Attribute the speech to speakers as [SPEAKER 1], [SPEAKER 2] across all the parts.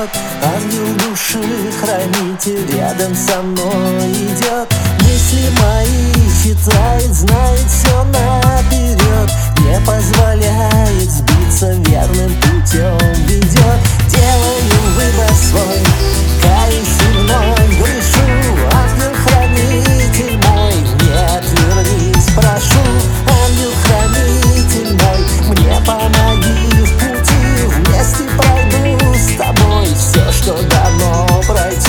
[SPEAKER 1] придет. Ангел души, хранитель рядом со мной идет. Мысли мои читает, знает все наперед, не позволяет сбиться, верным путем ведет. Делаю выбор свой, каюсь и вновь грешу. Ангел-хранитель мой, не отвернись, прошу. Ангел-хранитель мой, мне помоги в пути. Вместе пройду с тобой все, что дано пройти.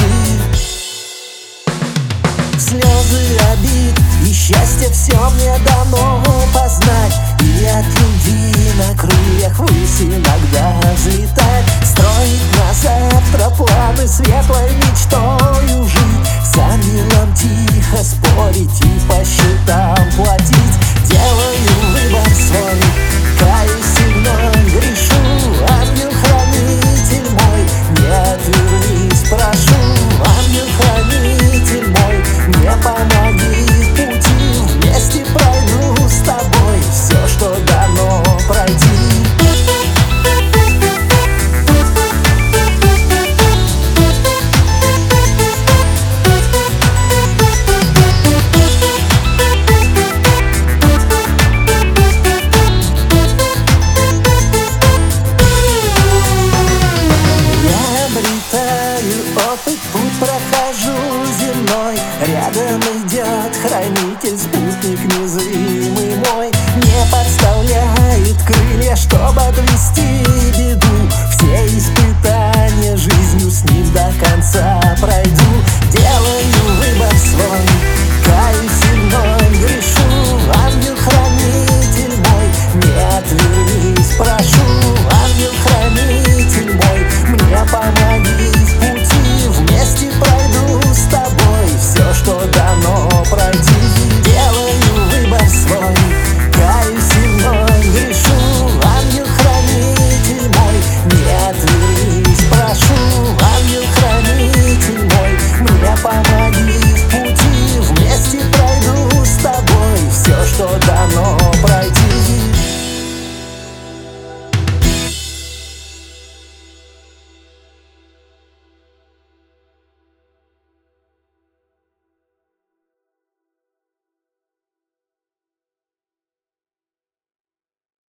[SPEAKER 1] Слезы обид и счастье все мне дано познать. И от любви на крыльях ввысь иногда взлетать. Строить на завтра планы, светлой мечтою жить. С ангелом тихо спорить и по счетам платить. Делаю выбор свой, каюсь и вновь грешу. Ангел-хранитель мой, не отвернись, прошу. Ангел-хранитель мой, мне помоги в пути. Вместе пройду с тобой все, что дано пройти. Опыт, путь прохожу земной. Рядом идет хранитель, спутник незримый.